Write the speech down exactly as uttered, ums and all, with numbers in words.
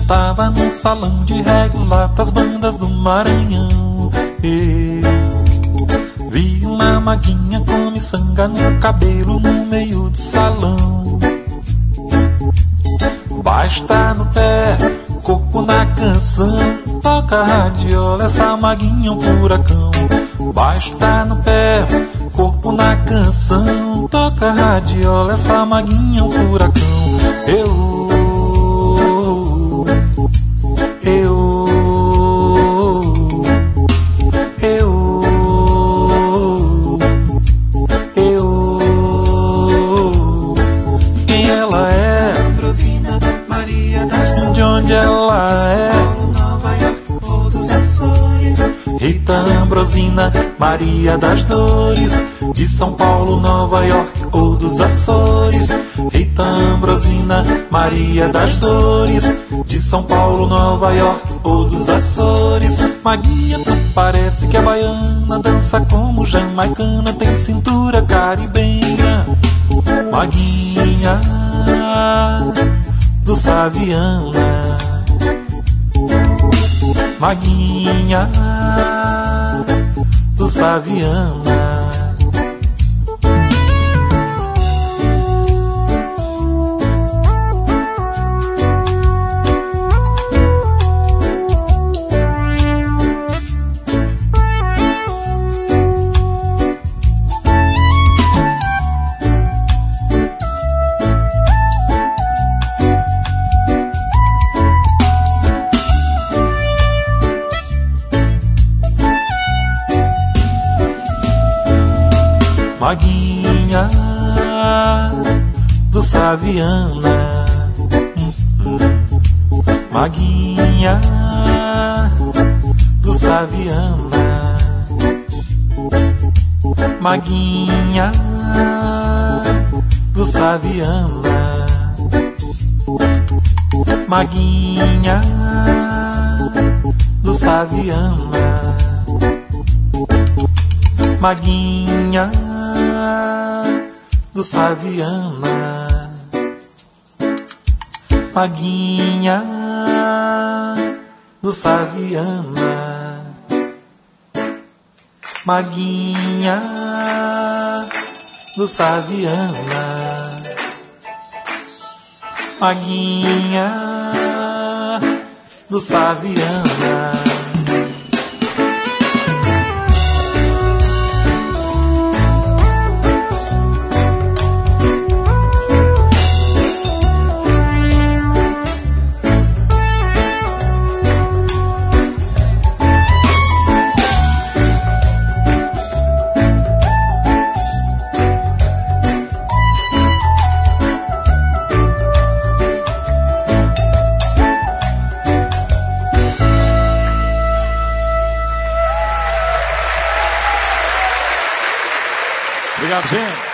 tava num salão de reggae lá pras bandas do Maranhão. E vi uma maguinha com miçanga no cabelo no meio do salão. Basta no pé, corpo na canção, toca radiola, essa maguinha é um furacão. Basta no pé, corpo na canção, toca radiola, essa maguinha é um furacão. Eu, eu, eu, eu. Quem ela é? Ambrosina Maria das Dores. De onde ela é? Nova York ou dos Açores. Rita Ambrosina Maria das Dores, de São Paulo, Nova York ou dos Açores. Rita Ambrosina Maria das Dores, de São Paulo, Nova York ou dos Açores. Maguinha, tu parece que é baiana, dança como jamaicana, tem cintura caribenha. Maguinha do Saviana, Maguinha do Saviana. Maguinha do Saviana, Maguinha do Saviana, Maguinha do Saviana, Maguinha do Saviana, Maguinha do Saviana, Maguinha do Saviana, Maguinha do Saviana, Maguinha do Saviana. Obrigado, gente.